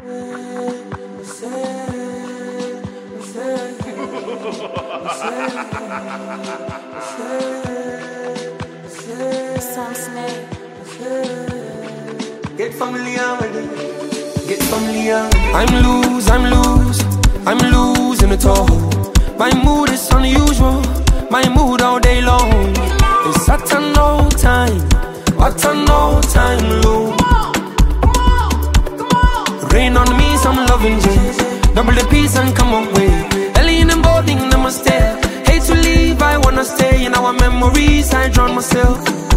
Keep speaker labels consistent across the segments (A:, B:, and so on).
A: Get familiar with it. Get familiar. I'm losing it all. My mood is unusual. My mood all day long. It's at no time. At no time low. Rain on me, some loving J's. Double the peace and come away. Early in the morning, namaste. Hate to leave, I wanna stay. In our memories, I drown myself.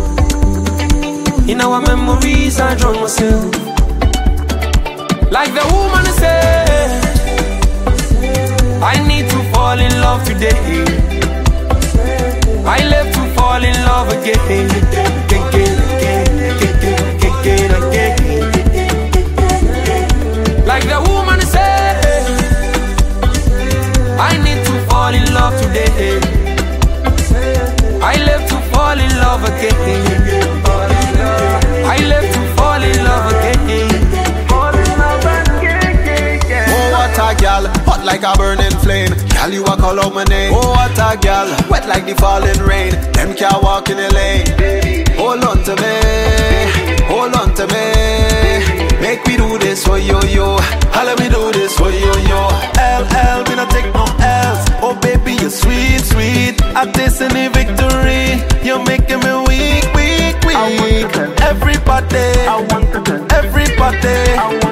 A: In our memories, I drown myself. Like the woman said, I need to fall in love today. I left to fall in love again. Like the woman said, I need to fall in love today. I left to fall in love again. I left to fall in love again.
B: Oh, what a gal, hot like a burning flame. Gal, you a call out my name. Oh, what a gal, wet like the falling rain. Them can't walk in the lane. Hold on to me, hold on to me. Make me do this for you, yo. Let me do this for you, yo. LL, me not take no L's. Oh, baby, you're sweet, sweet. I taste any victory. You're making me weak, weak, weak. Everybody, everybody.